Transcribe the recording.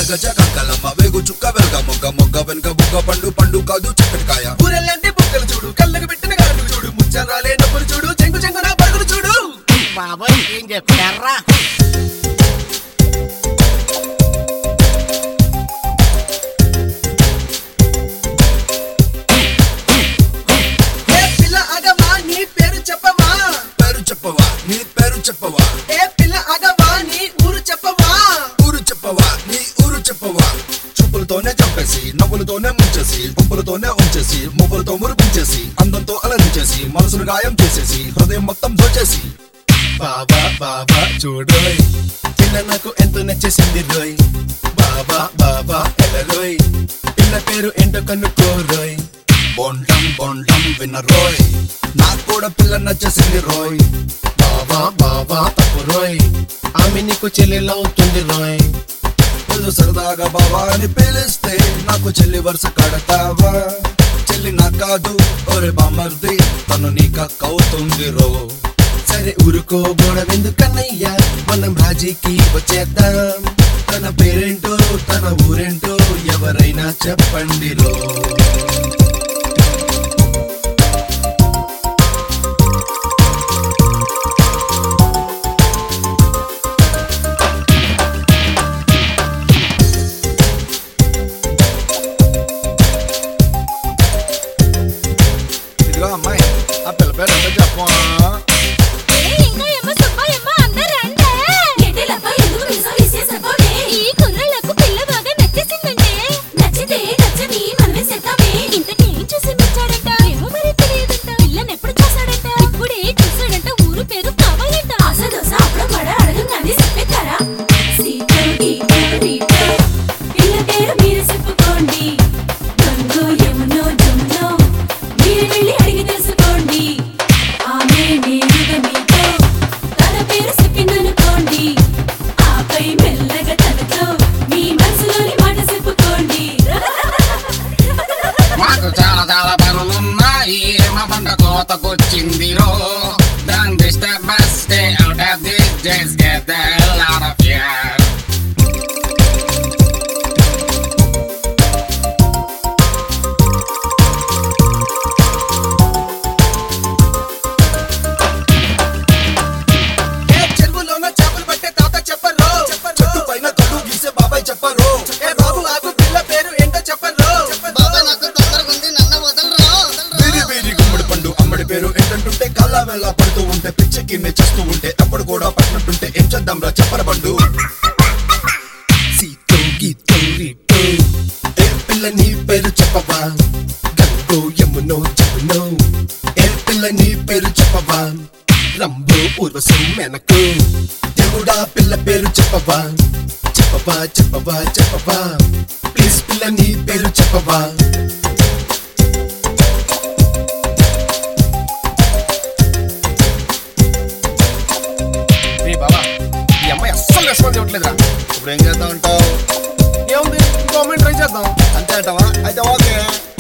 గజ కంకలమ్మ వేగు చుక్క వెనుక మొగ్గ మొగ్గ వెనుక బుగ్గ పండు పండు కాదు చక్కటికాయ ఊరెల్లాంటి బుక్కలు చూడు కళ్ళకు పెట్టిన గాడు చూడు ముచ్చరాలే నవ్వులు చూడు చెంగు చెంగు నా పరుగులు చూడు బాబాయ్ ఏం చెప్పారా నీ పేరు చెప్పవా ఏ పిల్ల అగవా నీ ఊరు చెప్పవా ఊరు చెప్పవా నీ ఊరు చెప్పవా చూపులతోనే చంపేసి నవ్వులతోనే ముంచేసి గుంపులతోనే ఉంచేసి మువ్వులతో మురిపించేసి అందంతో అలరించేసి మనసును గాయం చేసేసి హృదయం మొత్తం దోచేసి బాబా బాబా చూడోయ్ పిల్ల నాకు ఎంతో నచ్చేసింది రోయ్ బాబా బాబా ఎలరోయ్ పిల్ల పేరు ఏంటో కనుక్కోరోయ్ బొండం బొండం వినరోయ్ నాకు కూడా పిల్ల నచ్చేసింది రోయ్ బాబా బాబా తప్పు రోయ్ ఆమె నీకు చెల్లెలవుతుంది రోయ్ పిల్లు సరదాగా బాబా అని పిలిస్తే నాకు చెల్లి వరుస కడతావా చెల్లి నా కాదు ఒరే బామర్ది తను నీకవుతుంది రో సరే ఊరుకో గొడవెందుకన్నయ్యా మనం రాజీకి వచ్చేద్దాం తన పేరేంటో తన ఊరేంటో ఎవరైనా చెప్పండి రో ఇదిగో అమ్మాయి ఆ పిల్ల పేరు ఎంత చెప్పమా చాలా పనులున్నాయి మా పంట కోతకొచ్చిందిరో Don't disturb us, stay out of this, just get the hell out of here. చెరువులోన చేపలు పట్టే తాత చెప్పరు చెట్టు పైన కళ్ళు గీసే బాబాయ్ చెప్పరు ఏ బాబు ఆగు పిల్ల పేరు ఏంటో చెప్పరు వీరి వీరి గుమ్మడి పండు అమ్మడి పేరు ఏంటంటుంటే కళ్ళ వెళ్ళ పడుతూ ఉంటే పిచ్చికి మెచ్చేస్తూ ఉంటే అప్పుడు కూడా పట్టినట్టుంటే ఏం చేద్దాం రా చెప్పర బండు సీతో గీతో రీతో ఏ పిల్ల నీ పేరు చెప్పవా గంగో యమునో జమునో ఏ పిల్ల నీ పేరు చెప్పవా రంభో పూర్వసం మెనకు దేవుడా పిల్ల పేరు చెప్పవా చెప్పవా చెప్పవా చెప్పవా ప్లీజ్ పిల్ల నీ పేరు చెప్పవా బాబా ఈ అమ్మాయి అస్సలు రెస్పాన్స్ ఇవ్వట్లేదురా ఇప్పుడు ఏం చేద్దాం అంటావు ఏముంది గవర్నమెంట్ ట్రై చేద్దాం అంతే అంటావా అయితే ఓకే